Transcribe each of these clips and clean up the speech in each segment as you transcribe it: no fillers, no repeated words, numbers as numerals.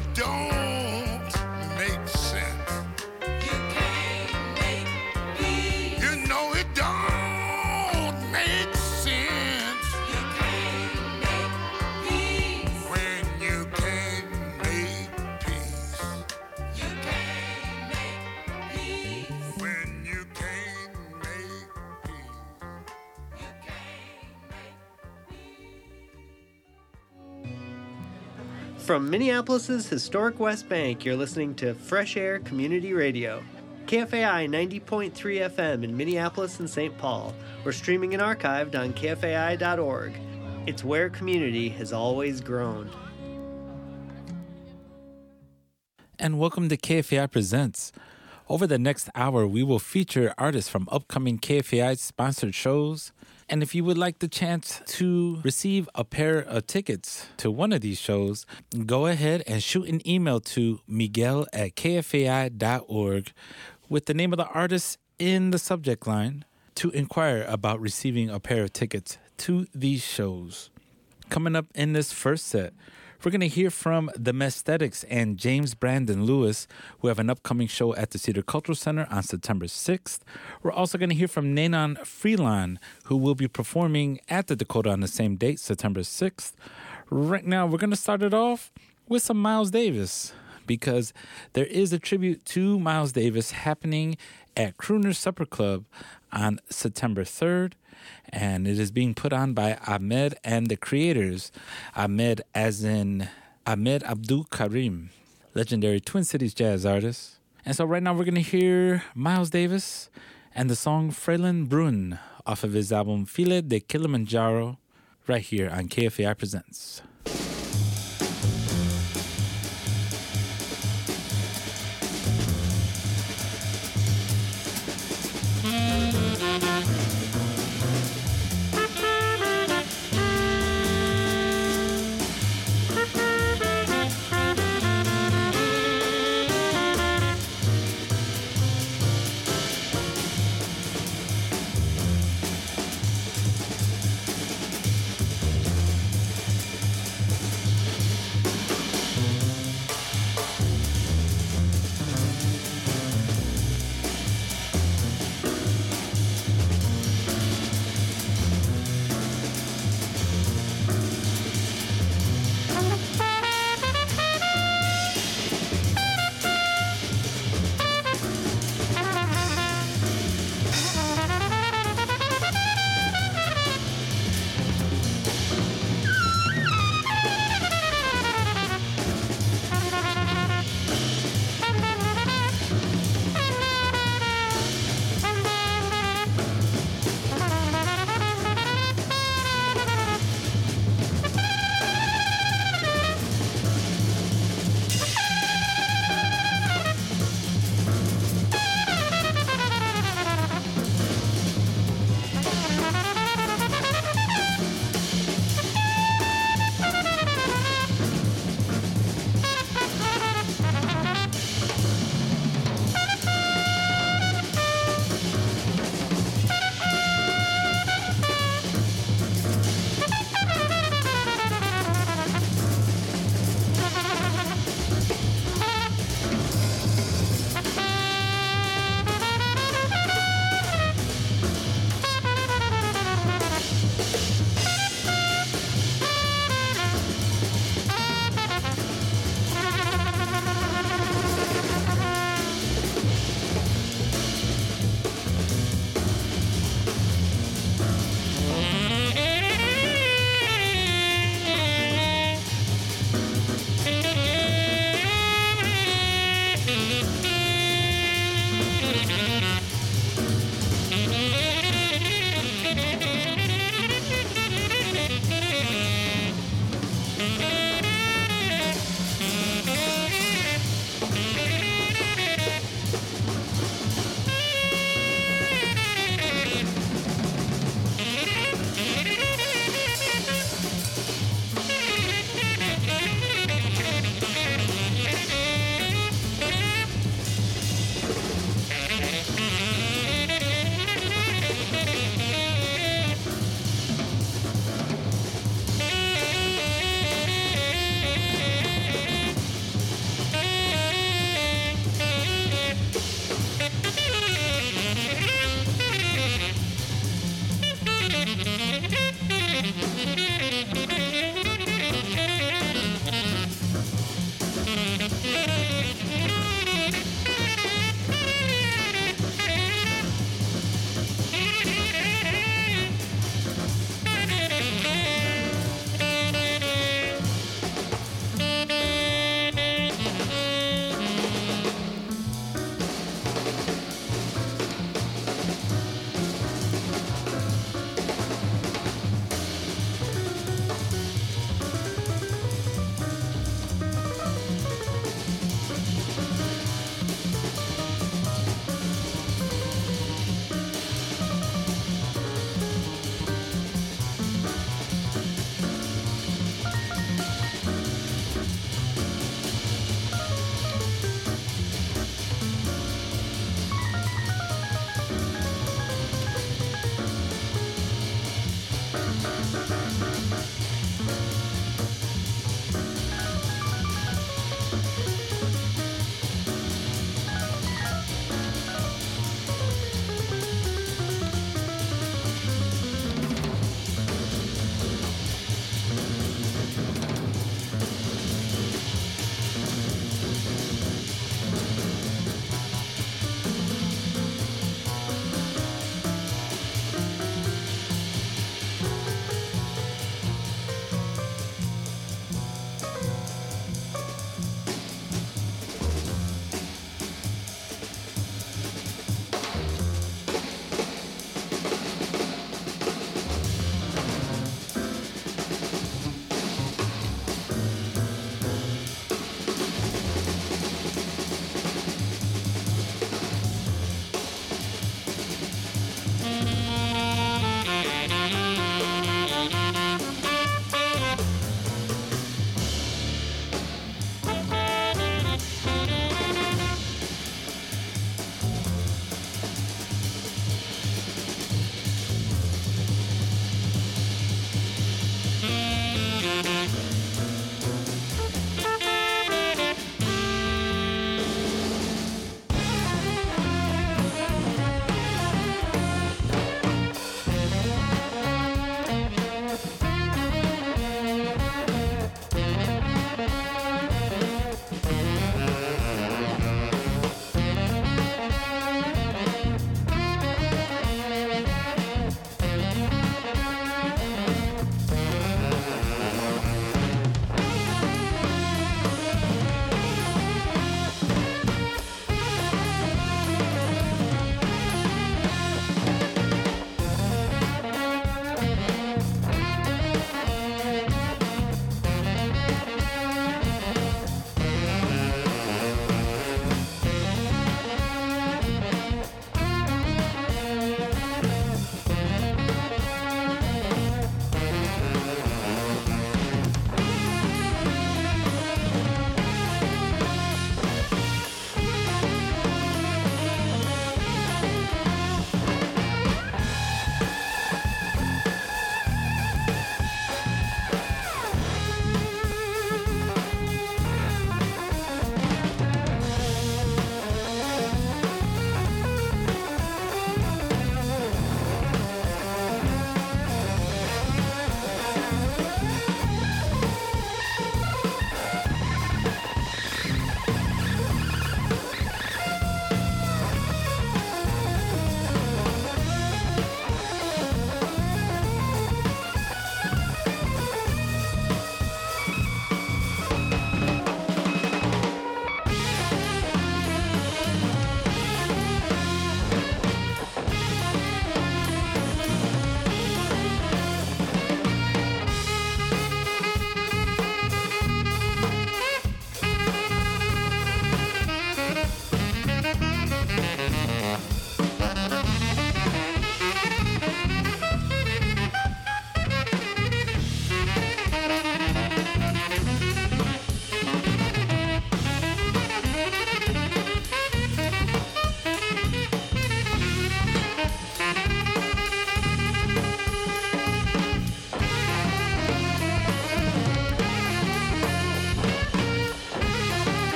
it don't make sense. You can't make peace. You know it don't make sense. You can't make peace. When you can't make peace. You can't make peace. When you can't make peace. You can't make peace. From Minneapolis's historic West Bank, you're listening to Fresh Air Community Radio. KFAI 90.3 FM in Minneapolis and St. Paul. We're streaming and archived on KFAI.org. It's where community has always grown. And welcome to KFAI Presents. Over the next hour, we will feature artists from upcoming KFAI sponsored shows. And if you would like the chance to receive a pair of tickets to one of these shows, go ahead and shoot an email to miguel@kfai.org with the name of the artist in the subject line to inquire about receiving a pair of tickets to these shows. Coming up in this first set, we're going to hear from the Mesthetics and James Brandon Lewis, who have an upcoming show at the Cedar Cultural Center on September 6th. We're also going to hear from Nanon Freelan, who will be performing at the Dakota on the same date, September 6th. Right now, we're going to start it off with some Miles Davis, because there is a tribute to Miles Davis happening at Crooner Supper Club on September 3rd. And it is being put on by Ahmed and the Creators. Ahmed as in Ahmed Abdul Karim, legendary Twin Cities jazz artist. And so right now we're going to hear Miles Davis and the song Frelin Brun off of his album File de Kilimanjaro right here on KFAI Presents.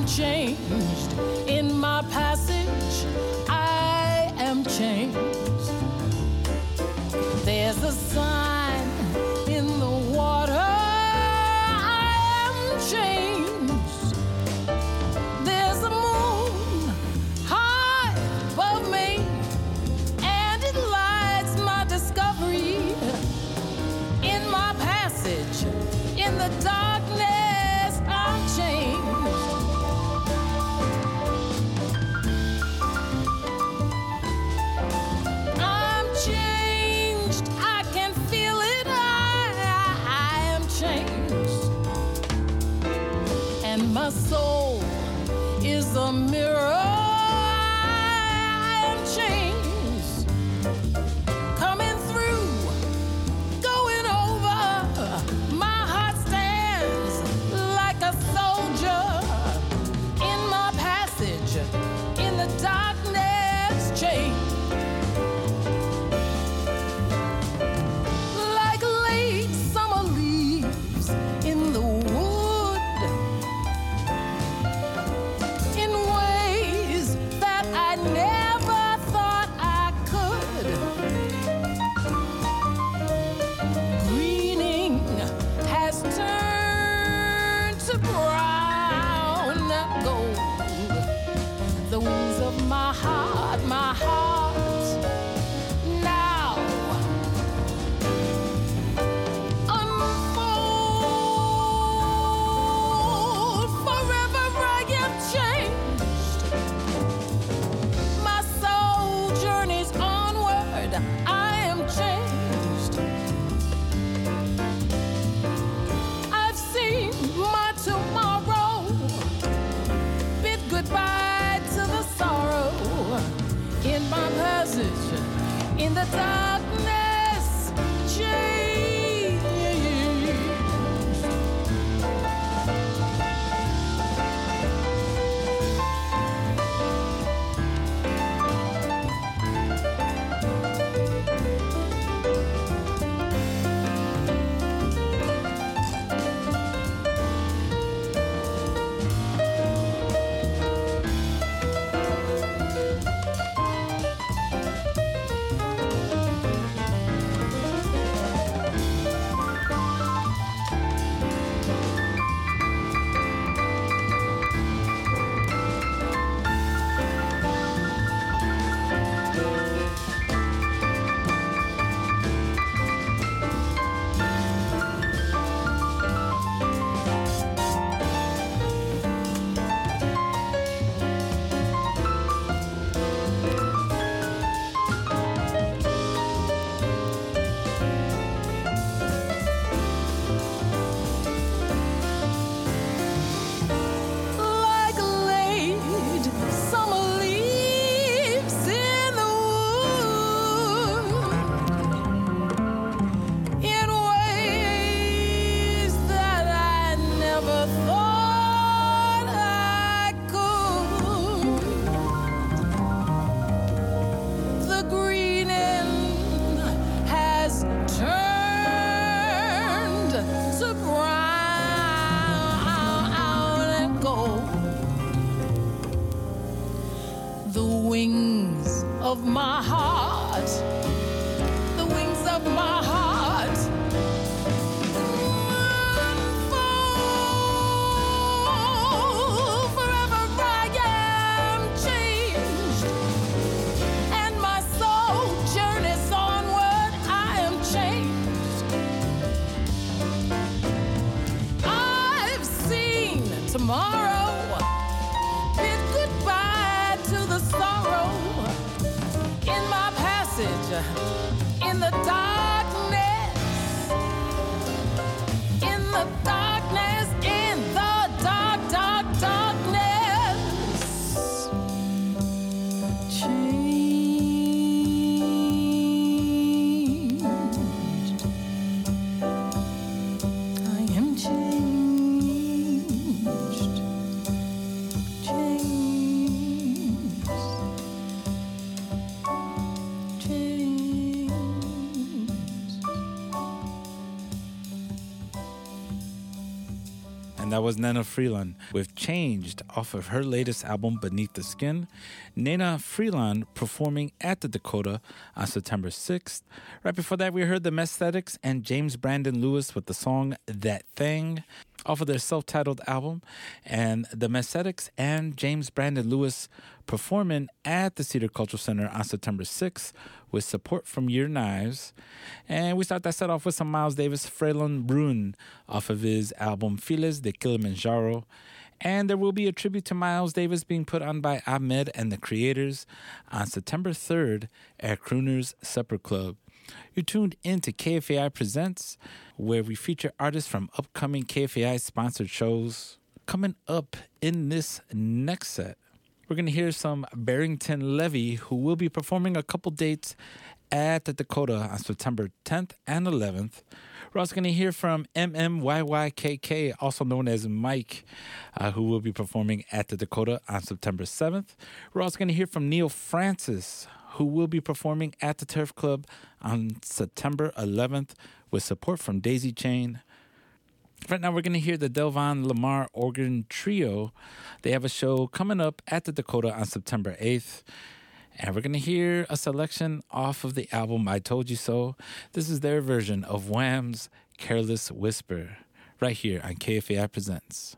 I'm changed. In my passage, I am changed. There's a sign in the water. I am changed. There's a moon high above me, and it lights my discovery. In my passage, in the darkness, I'm changed. I'm changed. I can feel it. I am changed. And my soul is a mirror. I am changed. Coming through, going over. My heart stands like a soldier. In my passage, in the darkness, changed. Like late summer leaves in the wood, in ways that I never thought I could. Greening has turned to brown gold. The wings of my heart now unfold. Forever I am changed. My soul journeys onward. I am changed. I've seen my tomorrow. Bid goodbye to the sorrow. In my passage, in the darkness, change. Like late summer leaves in the wood, in ways that I never thought I could. The greening has turned to brown and gold. The wings of my heart, the wings of my heart, unfold. Forever I am changed, and my soul journeys onward. I am changed. I've seen tomorrow. Bid goodbye to the sorrow. In my passage, in the dark that was Nena Freeland with Changed off of her latest album, Beneath the Skin. Nena Freeland performing at the Dakota on September 6th. Right before that, we heard the Mesthetics and James Brandon Lewis with the song That Thing off of their self-titled album. And the Mesthetics and James Brandon Lewis performing at the Cedar Cultural Center on September 6th with support from Your Knives. And we start that set off with some Miles Davis, Frelon Brun off of his album Files de Kilimanjaro. And there will be a tribute to Miles Davis being put on by Ahmed and the Creators on September 3rd at Crooner's Supper Club. You're tuned in to KFAI Presents, where we feature artists from upcoming KFAI sponsored shows. Coming up in this next set, we're going to hear some Barrington Levy, who will be performing a couple dates at the Dakota on September 10th and 11th. We're also going to hear from MMYYKK, also known as Mike, who will be performing at the Dakota on September 7th. We're also going to hear from Neil Francis, who will be performing at the Turf Club on September 11th with support from Daisy Chain. Right now, we're going to hear the Delvon Lamar Organ Trio. They have a show coming up at the Dakota on September 8th. And we're going to hear a selection off of the album I Told You So. This is their version of Wham's Careless Whisper, right here on KFAI Presents.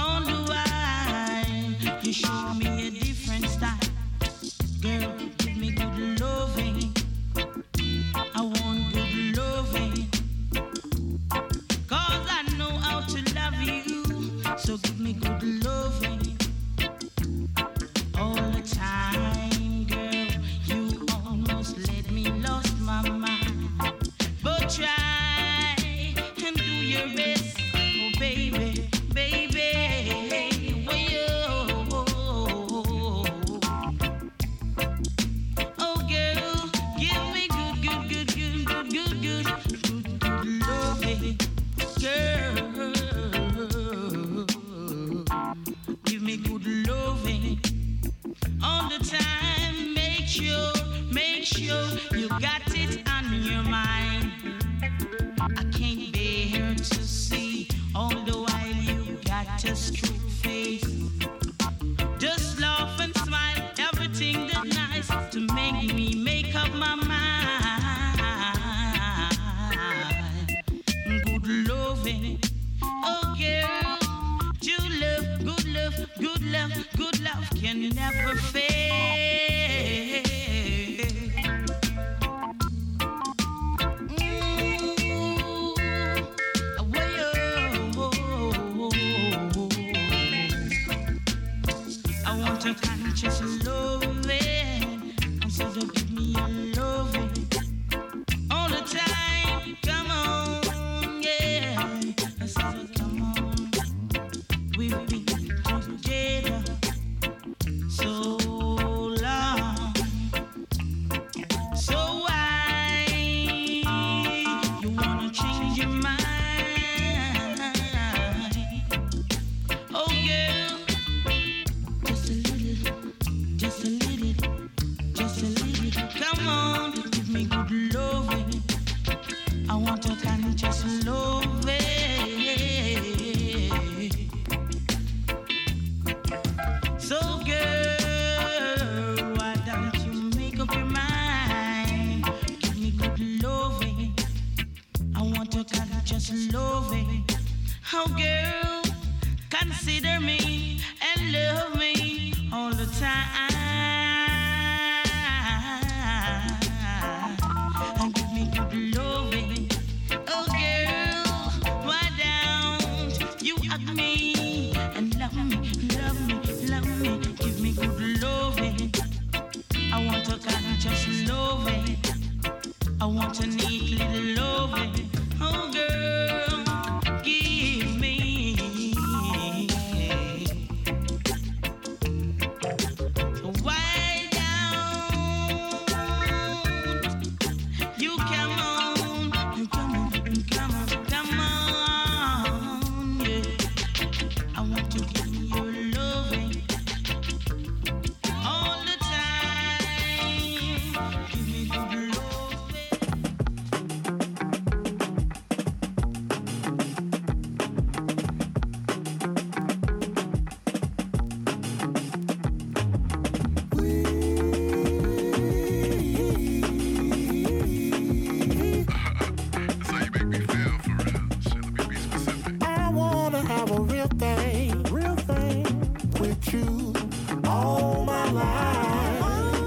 All the while, you show me a different style. Girl, give me good loving. I want good loving. 'Cause I know how to love you. So give me good loving. All the time, girl, you almost let me lost my mind. But try and do your best, oh baby, baby. Oh girl, give me good loving, girl. Give me good loving all the time. Make sure you got it on your mind. I can't bear to see all the while you got a straight face. Just laugh and smile, everything that's nice to make me make up my mind. Good loving, oh girl, true love, good love, good love, good love can never fail. I want a conscious loving, so don't give me a loving all the time. Come on, yeah. I said, come on. We've been together so long. So why you wanna change your mind? Oh girl, just a little, just a little, just a little. Come on, give me good loving. I want a conscious loving. So girl, why don't you make up your mind? Give me good loving. I want a conscious loving. Oh girl, consider me and love me all the time. And give me good loving. Oh girl, why don't you hug me and love me, love me, love me. Give me good loving. I want a conscious loving. I want a neat little loving. Oh girl, give me. Why don't you come on, come on, come on, come on, yeah. I want to give you your loving all the time. Give me good loving. That's how you make me feel for real. Shit, let me be specific. I wanna have a real thing with you all my life.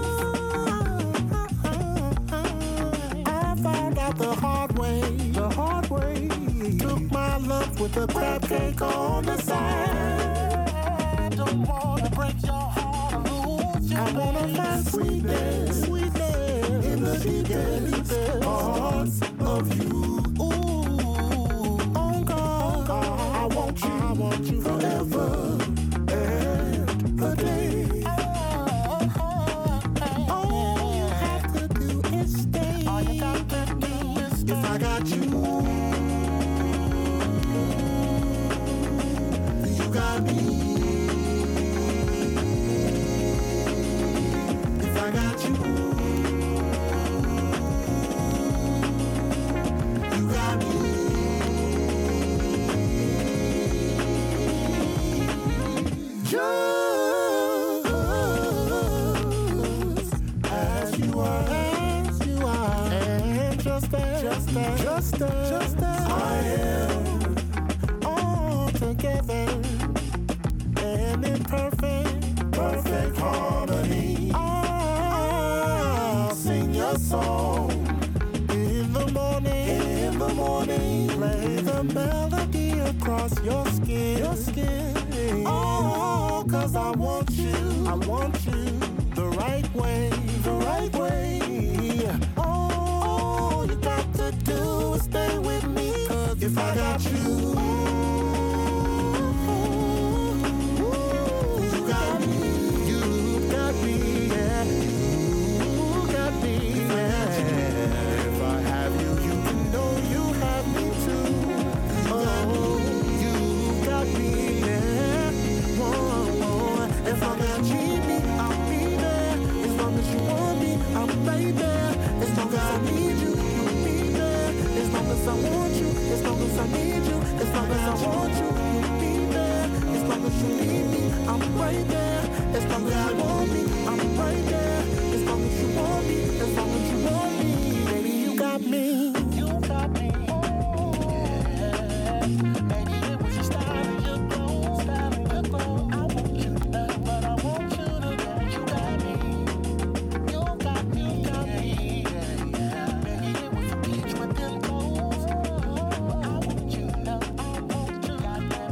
I found out the hard way. Took my love with a crab cake on the side. I don't wanna break your heart or lose you. I wanna find sweetness in the deepest parts of you. Ooh, oh God, I want you forever and a day. All you have to do is stay. If I got you, you got me. If I got you, you got me. Just as you are, and just as I am, all together. 'cause I want you the right way, the right way. All you got to do is stay with me, 'cause if I got you, you got me, yeah, you got me, yeah. If I have you, you can know you have me too. Oh, you got me, yeah. Whoa. As long as you need me, I'll be there. As long as you want me, I'm right there. As long as I need you, you'll be there. As long as I want you, as long as I need you, as long as I want you, you'll be there. As long as you need me, I'm right there. As long as you want me, I'm right there. As long as you want me, as long as you want me, baby, you got me. You got me. Maybe it was your style and your clothes, I want you to know, but I want you to know you got me. You got me, yeah. Maybe it was a peach with them clothes. I want you to know, I want you, goddamn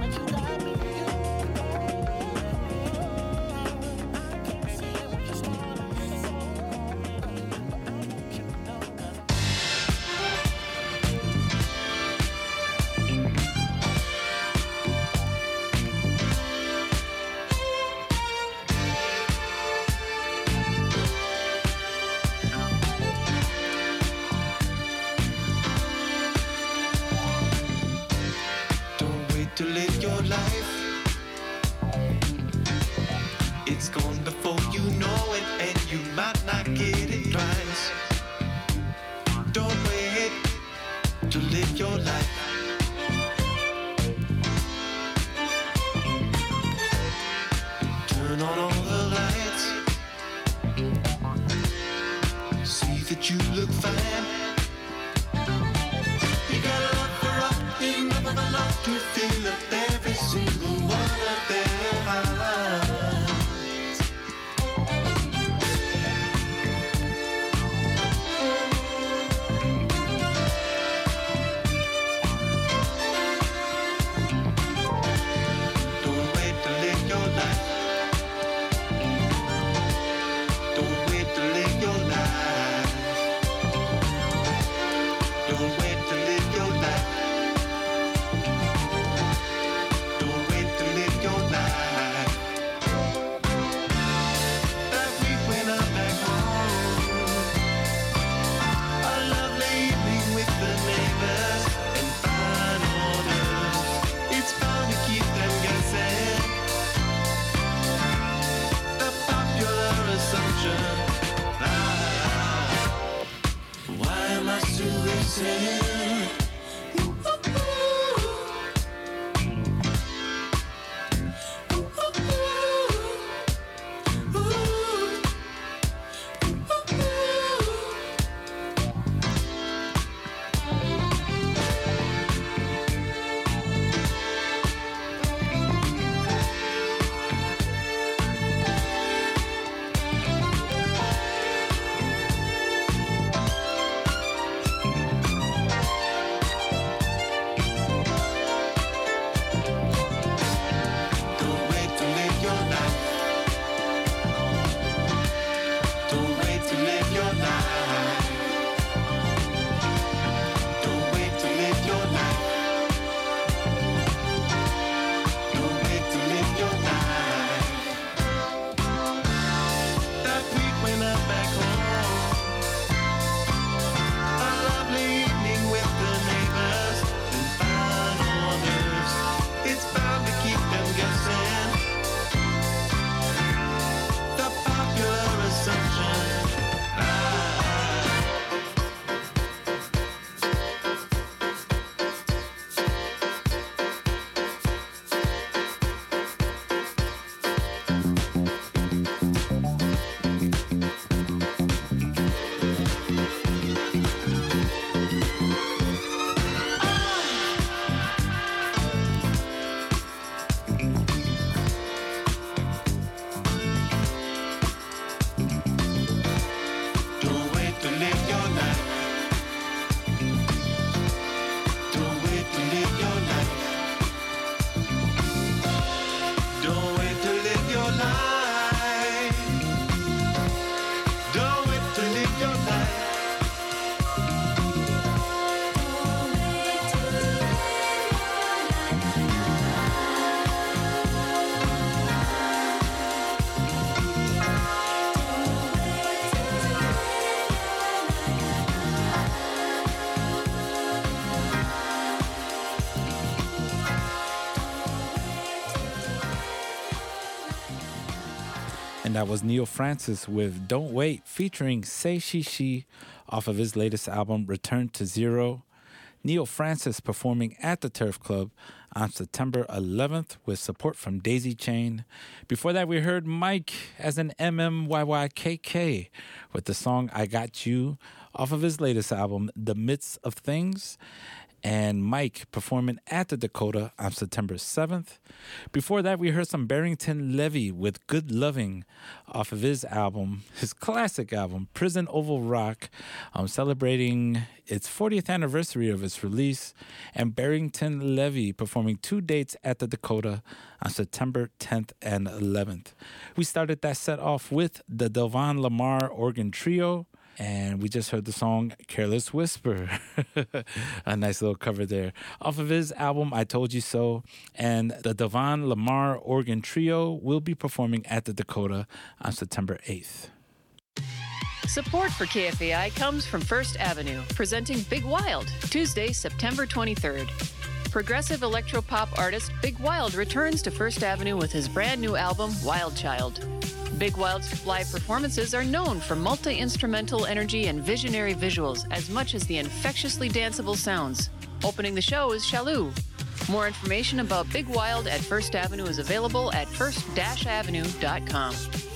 And that was Neil Francis with Don't Wait featuring Say She off of his latest album, Return to Zero. Neil Francis performing at the Turf Club on September 11th with support from Daisy Chain. Before that, we heard Mike as an MMYYKK with the song I Got You off of his latest album, The Midst of Things. And Mike performing at the Dakota on September 7th. Before that, we heard some Barrington Levy with Good Loving off of his album, his classic album, Prison Oval Rock, celebrating its 40th anniversary of its release. And Barrington Levy performing 2 dates at the Dakota on September 10th and 11th. We started that set off with the Delvon Lamar Organ Trio. And we just heard the song Careless Whisper. A nice little cover there. Off of his album, I Told You So. And the Delvon Lamar Organ Trio will be performing at the Dakota on September 8th. Support for KFAI comes from First Avenue, presenting Big Wild, Tuesday, September 23rd. Progressive electropop artist Big Wild returns to First Avenue with his brand new album, Wild Child. Big Wild's live performances are known for multi-instrumental energy and visionary visuals as much as the infectiously danceable sounds. Opening the show is Shalou. More information about Big Wild at First Avenue is available at first-avenue.com.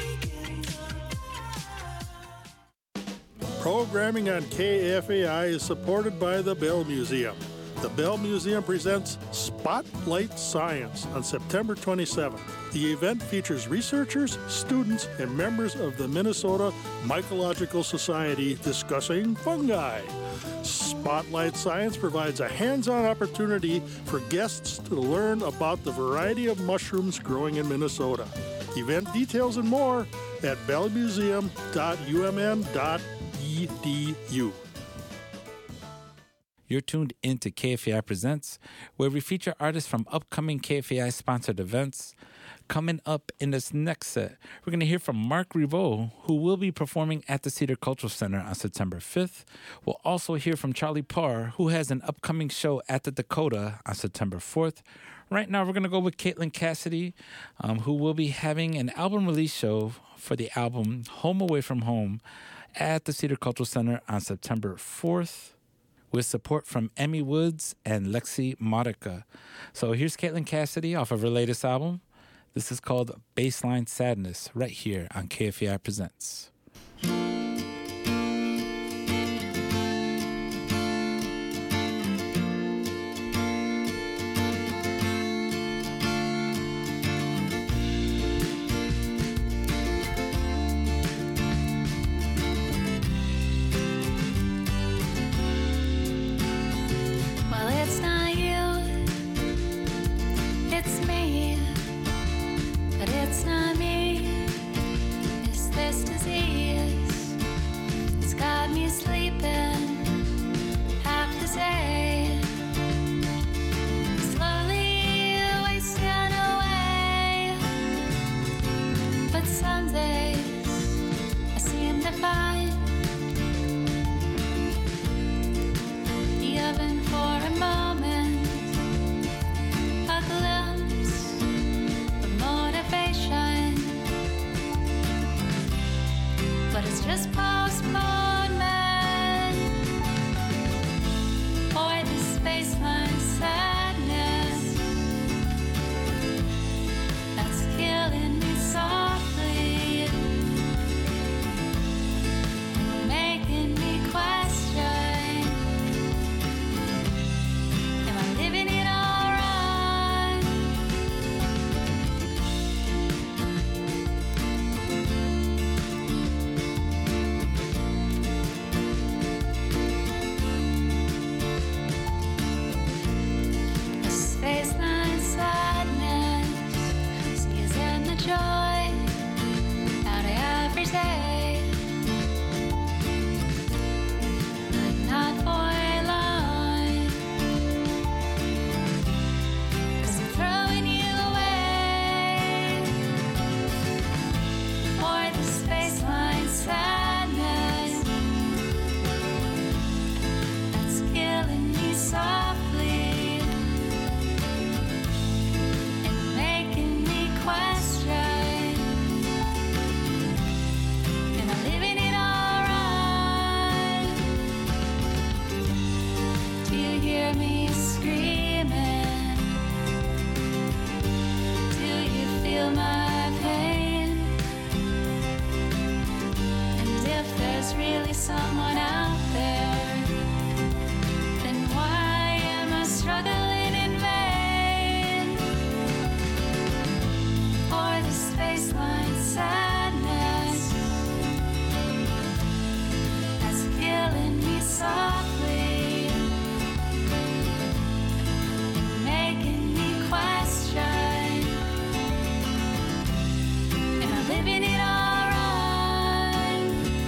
Programming on KFAI is supported by the Bell Museum. The Bell Museum presents Spotlight Science on September 27th. The event features researchers, students, and members of the Minnesota Mycological Society discussing fungi. Spotlight Science provides a hands-on opportunity for guests to learn about the variety of mushrooms growing in Minnesota. Event details and more at bellmuseum.umn.edu. You're tuned into KFAI Presents, where we feature artists from upcoming KFAI-sponsored events. Coming up in this next set, we're going to hear from Mark Rivaux, who will be performing at the Cedar Cultural Center on September 5th. We'll also hear from Charlie Parr, who has an upcoming show at the Dakota on September 4th. Right now, we're going to go with Caitlin Cassidy, who will be having an album release show for the album Home Away from Home at the Cedar Cultural Center on September 4th. With support from Emmy Woods and Lexi Modica. So here's Caitlin Cassidy off of her latest album. This is called Baseline Sadness, right here on KFAI Presents. my pain. And if there's really someone out there, then why am I struggling in vain? For the spaceline sadness that's killing me softly, making me question, am I living it all right?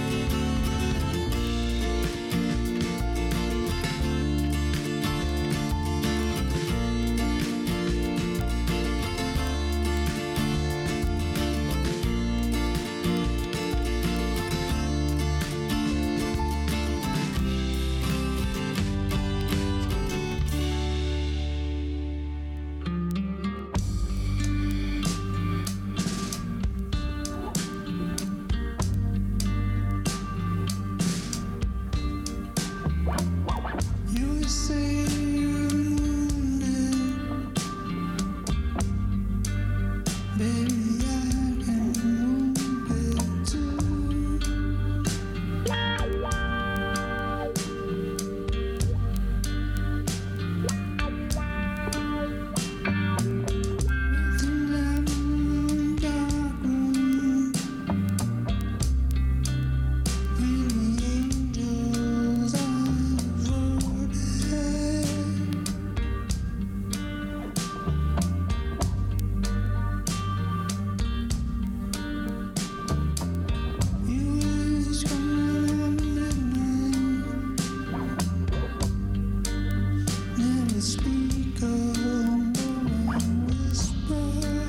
You say you're wounded, baby, I can wound it too. Within that dark room, when the angels are voted, you was coming midnight, never speak of whisper.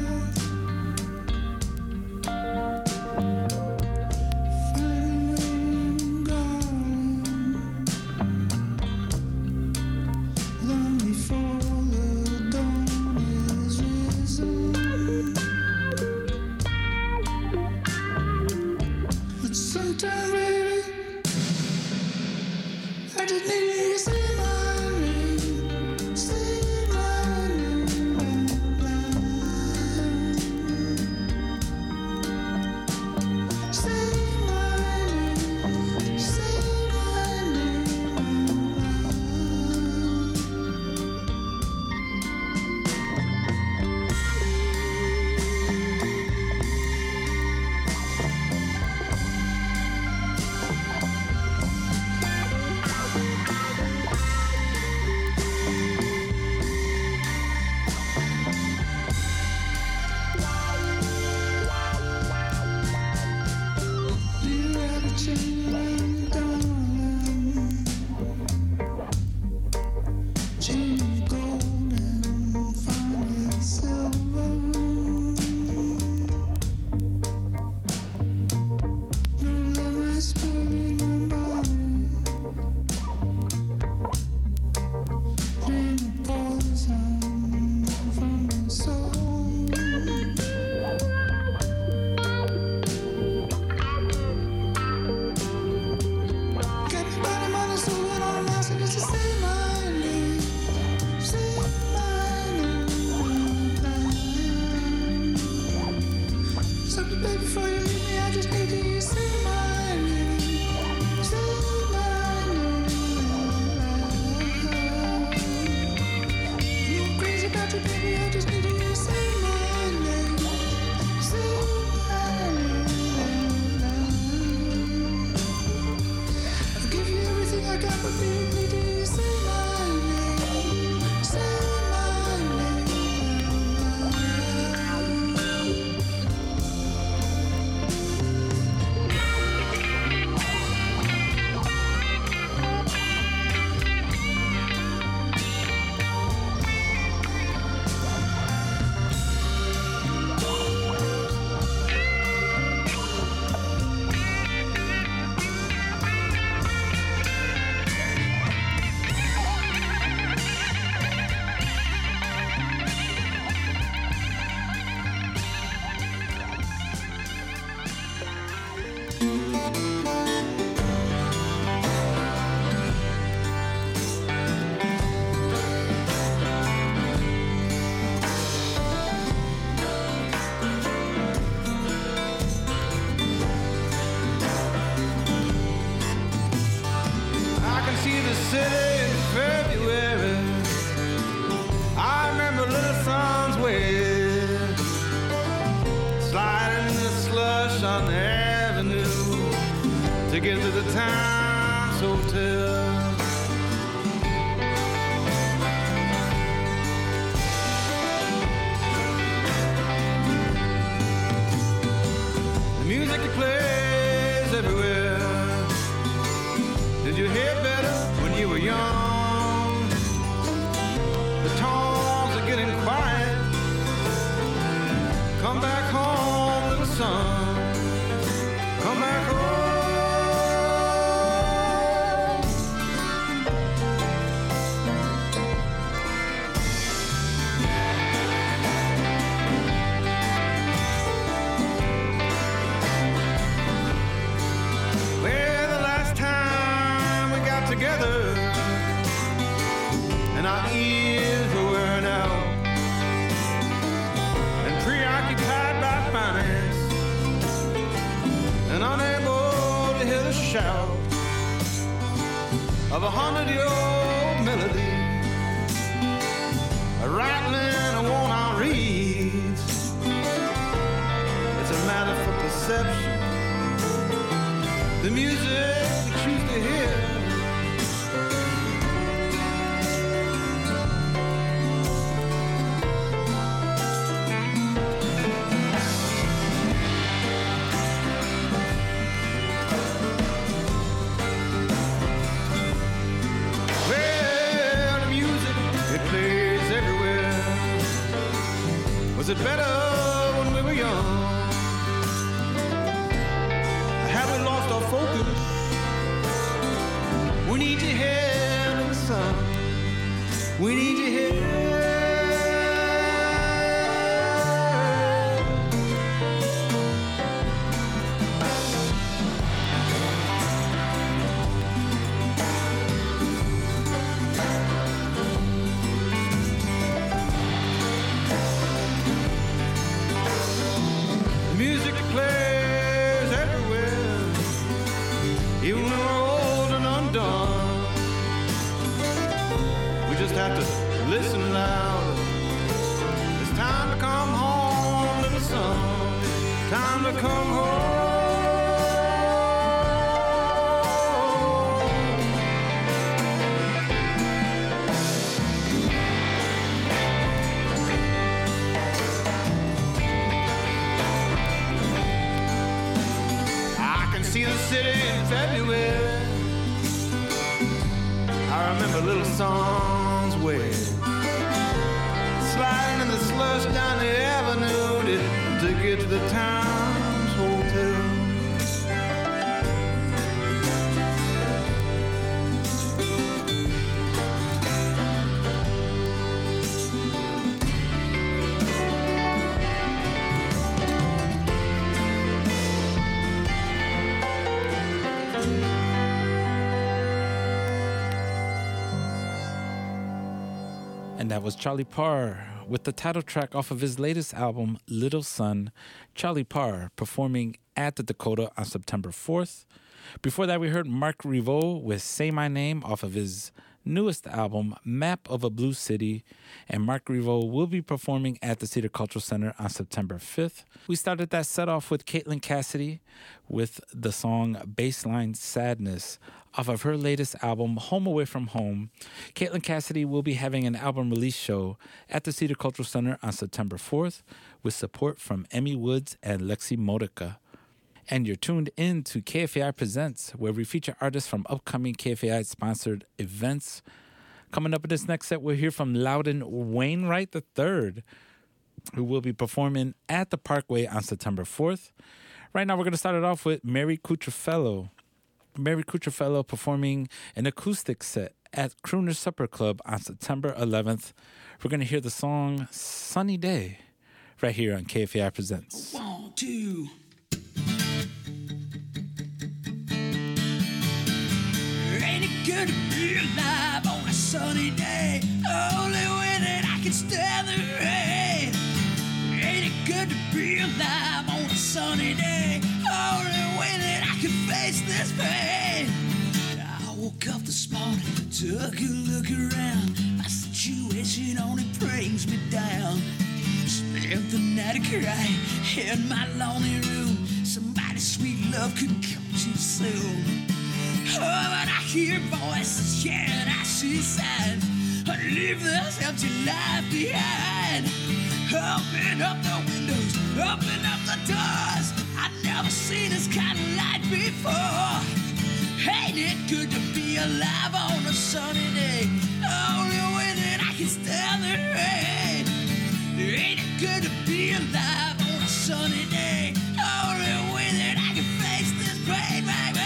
Find garden long before the dawn is risen. But sometimes, baby, I just need you to say my name, say my name out loud. Say my name, say my name out loud. Dear Abby, darling, chain of gold and fine silver. No love has been in my body, drain the poison from my soul. Got me by the money, so what I'm asking is to say my name, say my name out loud. So baby, before you leave me, I just need you to say my name, say my name out loud. I'm crazy about you, baby, I just need you to say my name, say my name out loud. I'll give you everything I got, but baby, need you to say my name, say my name out loud. on Avenue to get to the Times Hotel. The music that plays everywhere. Did you hear better when you were young? The tones are getting quiet. Come back home, little son. Come back home. Well, the last time we got together and our ears were wearing out and preoccupied by finance and unable to hear the shout of 100-year-old melody rattling a worn-out reeds. It's a matter for perception. The music we choose to hear. Well, the music, it plays everywhere. Was it better when we were young? Have we lost our focus? We need your help in the sun. We need your help. The music that plays everywhere, even when we're old and undone. We just have to listen loud. It's time to come home, little son. Time to come home. I can see the city in February. I remember little songs way sliding in the slush down the avenue to get to the Times Hotel. And that was Charlie Parr with the title track off of his latest album, Little Sun. Charlie Parr performing at the Dakota on September 4th. Before that, we heard Mark Rivaux with Say My Name off of his newest album, Map of a Blue City. And Mark Rivaux will be performing at the Cedar Cultural Center on September 5th. We started that set off with Caitlin Cassidy with the song Baseline Sadness off of her latest album, Home Away From Home. Caitlin Cassidy will be having an album release show at the Cedar Cultural Center on September 4th with support from Emmy Woods and Lexi Modica. And you're tuned in to KFAI Presents, where we feature artists from upcoming KFAI-sponsored events. Coming up in this next set, we'll hear from Loudon Wainwright III, who will be performing at the Parkway on September 4th. Right now, we're going to start it off with Mary Cutrofello. Mary Cutrofello performing an acoustic set at Crooner Supper Club on September 11th. We're going to hear the song Sunny Day right here on KFAI Presents. 1, 2. Ain't it good to be alive on a sunny day? Only way that I can stand the rain. Ain't it good to be alive on a sunny day? Only way that I can face this pain. I woke up this morning, took a look around. My situation only brings me down. Spent If the night cry in my lonely room, somebody's sweet love could come too soon. Oh, but I hear voices, yeah, and I see signs. I leave this empty life behind. Open up the windows, open up the doors. I've never seen this kind of light before. Ain't it good to be alive on a sunny day? Only way that I can stand the rain. Ain't it good to be alive on a sunny day? Only way that I can face this pain, baby.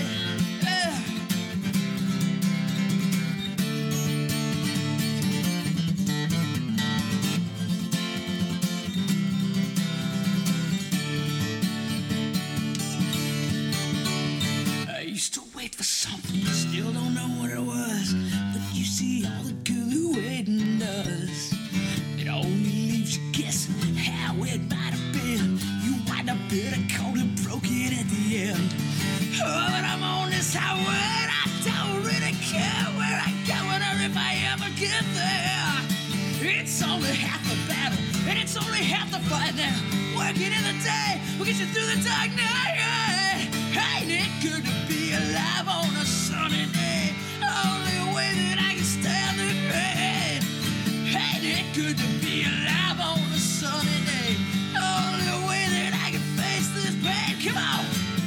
I used to wait for something, still don't know what it was. But you see, all the good waiting does, it only leaves you guessing how it might have been. You wind up bitter, cold and broken at the end. Oh, but I'm on this highway and I don't really care where I go or if I ever get there. It's only half the battle and it's only half the fight now. Working in the day will get you through the dark night. Ain't it good to be alive on a sunny day? Only way that I can stand the rain. Ain't it good to be alive on a sunny day? Only way that I can face this pain. Come on.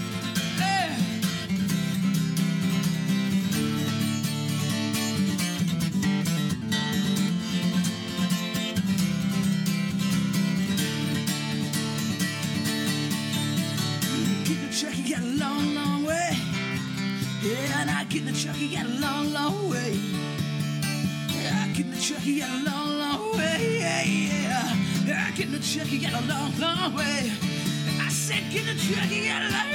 Getting the truck, you got a long, long way. Yeah, not getting the truck, you got a long, long way. Yeah, getting the truck, you got a long, long way. Yeah, yeah. Getting the truck, you got a long, long way. I said, get the truck, you got a long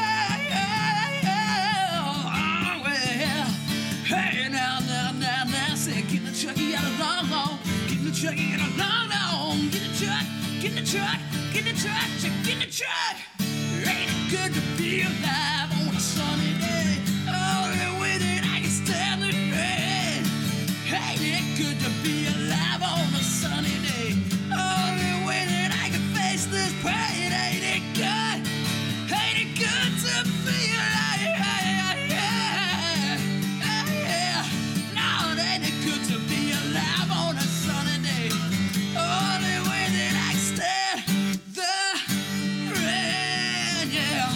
way. Hey, now, I said, get the truck, you got a long, long. Get the truck, you got a long, long. Get the truck, get the truck, get the truck, get the truck. Ain't it good to be alive on a sunny day? Only way that I can stand the rain. Ain't it good to be alive on a sunny day? Only way that I can face this pain. Ain't it good? Ain't it good to be alive? No, it ain't it good to be alive on a sunny day? Only way that I can stand the rain, yeah.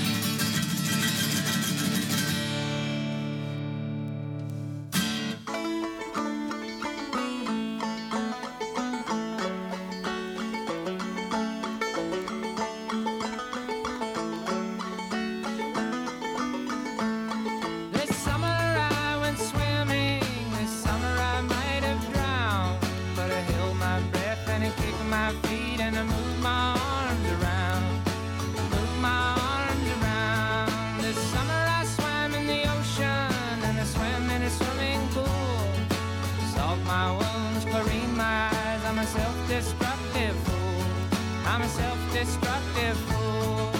This summer I went swimming. This summer I might have drowned, but I held my breath and I kicked my feet and I moved my arms around. Moved my arms around. This summer I swam in the ocean and I swam in a swimming pool. Solved my wounds, chlorine my eyes. I'm a self-destructive fool. I'm a self-destructive fool.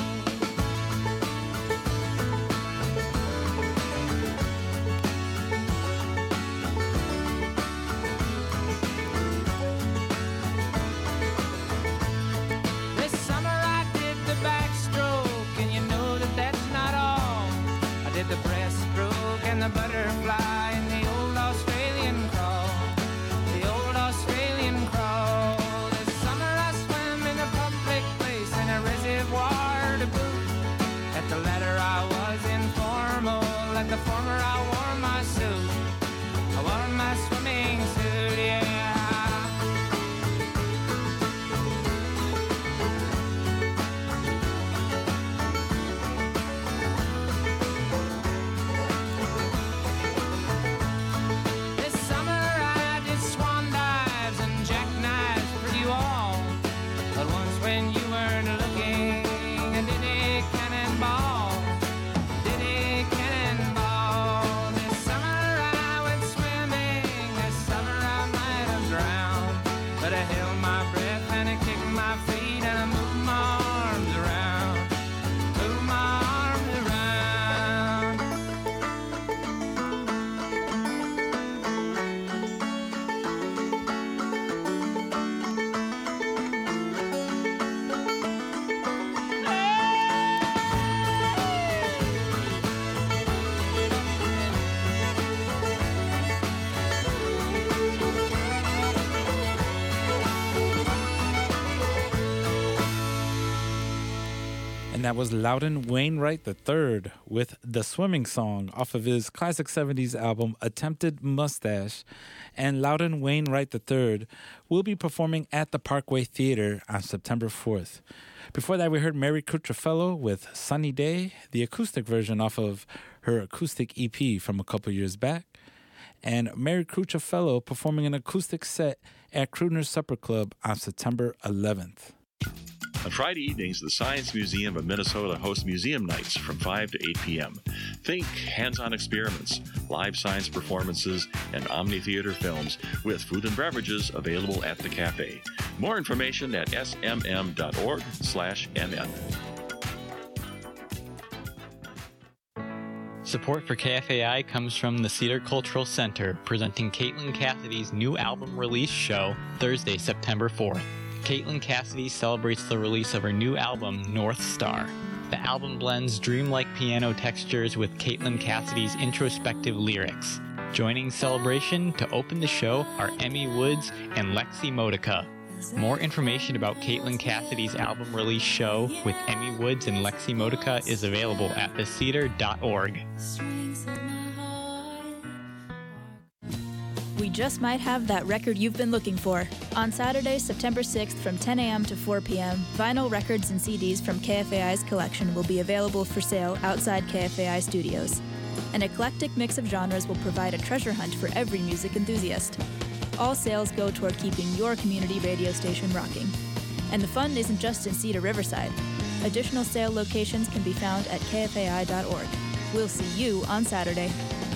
This summer I did the backstroke, and you know that that's not all. I did the breaststroke and the butterfly and the old Australian crawl. The old Australian crawl. This summer I swam in a public place in a reservoir to boot. At the latter I was informal, at the former I wore my suit. I wore my swimming suit, yeah. This summer I did swan dives and jackknives for you all. But once when you weren't looking, I did a cannonball. Did a cannonball. This summer I went swimming. This summer I might And that was Loudon Wainwright III with The Swimming Song off of his classic 70s album Attempted Mustache. And Loudon Wainwright III will be performing at the Parkway Theater on September 4th. Before that, we heard Mary Cruciffello with Sunny Day, the acoustic version off of her acoustic EP from a couple years back. And Mary Cruciffello performing an acoustic set at Crooner's Supper Club on September 11th. On Friday evenings, the Science Museum of Minnesota hosts museum nights from 5 to 8 p.m. Think hands-on experiments, live science performances, and Omni-Theater films with food and beverages available at the cafe. More information at smm.org/mn. Support for KFAI comes from the Cedar Cultural Center, presenting Caitlin Cassidy's new album release show Thursday, September 4th. Caitlin Cassidy celebrates the release of her new album, North Star. The album blends dreamlike piano textures with Caitlin Cassidy's introspective lyrics. Joining Celebration to open the show are Emmy Woods and Lexi Modica. More information about Caitlin Cassidy's album release show with Emmy Woods and Lexi Modica is available at thecedar.org. We just might have that record you've been looking for. On Saturday, September 6th from 10 a.m. to 4 p.m., vinyl records and CDs from KFAI's collection will be available for sale outside KFAI studios. An eclectic mix of genres will provide a treasure hunt for every music enthusiast. All sales go toward keeping your community radio station rocking. And the fun isn't just in Cedar Riverside. Additional sale locations can be found at kfai.org. We'll see you on Saturday.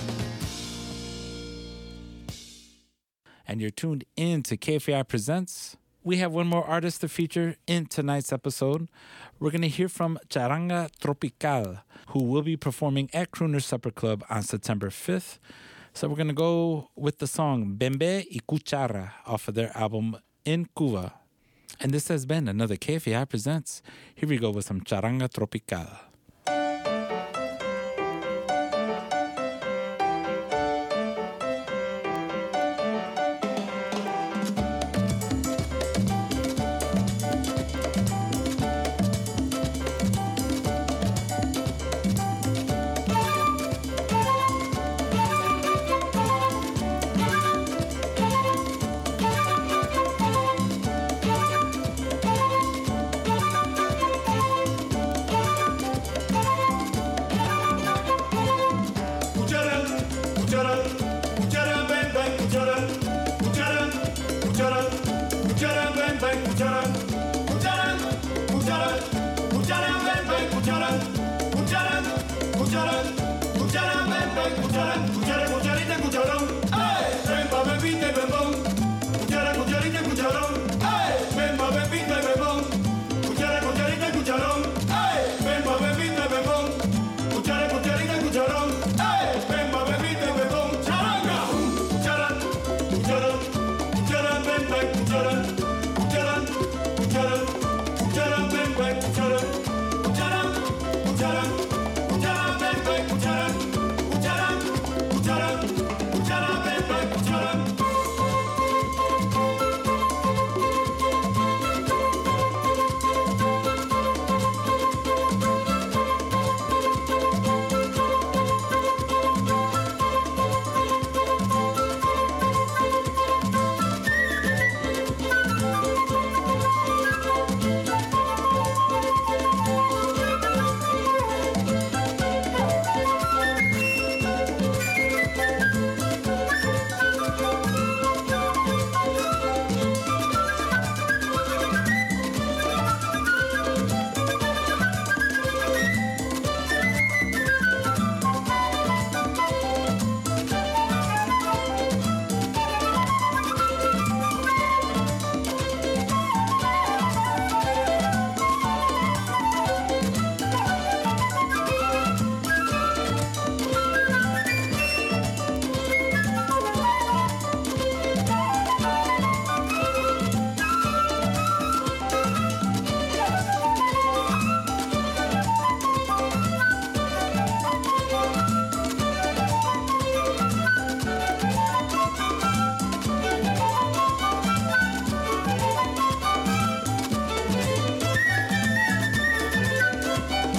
And you're tuned in to KFAI Presents. We have one more artist to feature in tonight's episode. We're going to hear from Charanga Tropical, who will be performing at Crooner's Supper Club on September 5th. So we're going to go with the song Bembe y Cuchara off of their album In Cuba. And this has been another KFAI Presents. Here we go with some Charanga Tropical.